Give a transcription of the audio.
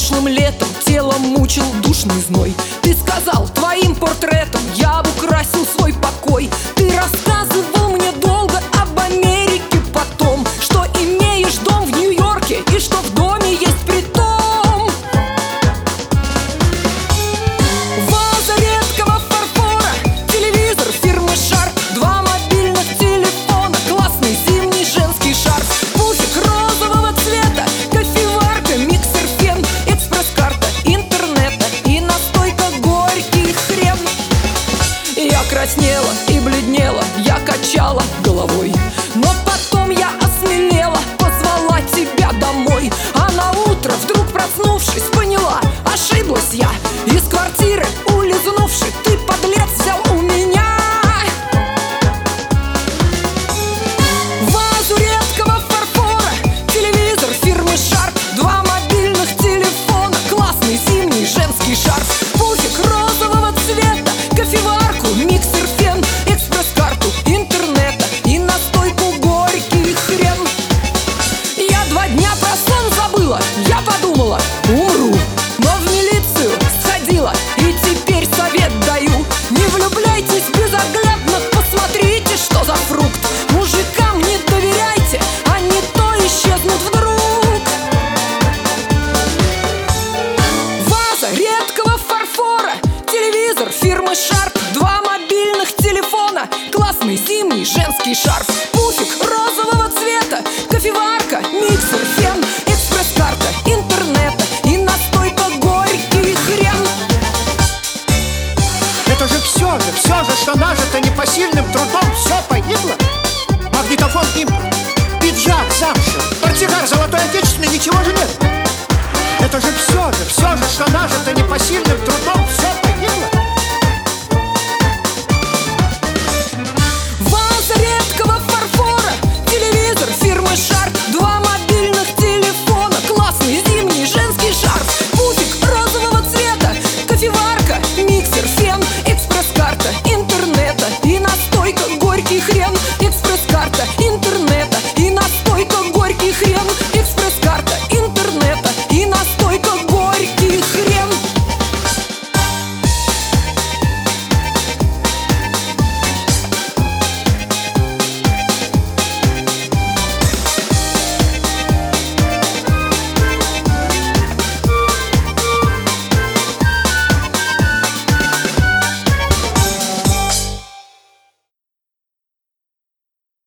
Прошлым летом тело мучил душный зной. Ты сказал, твоим портретом я украсил свой покой. Ты рассказывал мне долго об Америке потом, что имеешь дом в Нью-Йорке и что в доме есть притон. Ваза редкого фарфора, телевизор фирмы Sharp, 2 мобильных телефона, классный зимний женский шарф, пуфик розового цвета, кофеварка, миксер, фен, экспресс-карта интернета и настойка горький хрен. Я краснела и бледнела, я качала головой, но потом я осмелела, позвала тебя домой. А на утро, вдруг проснувшись, поняла, ошиблась я. Из квартиры улизнувши, ты, подлец, взял у меня вазу редкого фарфора, телевизор фирмы Sharp, 2 мобильных телефона, классный зимний женский шарф, пуфик розового цвета, кофеварку, миксер, фен, экспресс-карту интернета и настойку горький хрен. Я 2 дня про сон забыла, я подумала, умру, но в милицию сходила и теперь совет даю: не влюбляйтесь безоглядно, посмотрите, что за фрукт. Мужикам не доверяйте, а не то исчезнут вдруг. Ваза редкого фарфора, телевизор фирмы Sharp, 2 мобильных телефона, классный зимний женский шарф, пуфик розового цвета, кофеварка, миксер, фен, экспресс-карта интернета и настойка горький хрен. Это же, что нажито непосильным трудом, все погибло. Магнитофон импорт, пиджак замша, портсигар золотой отечественный, ничего же нет. Это же, что нажито непосильным трудом, все погибло.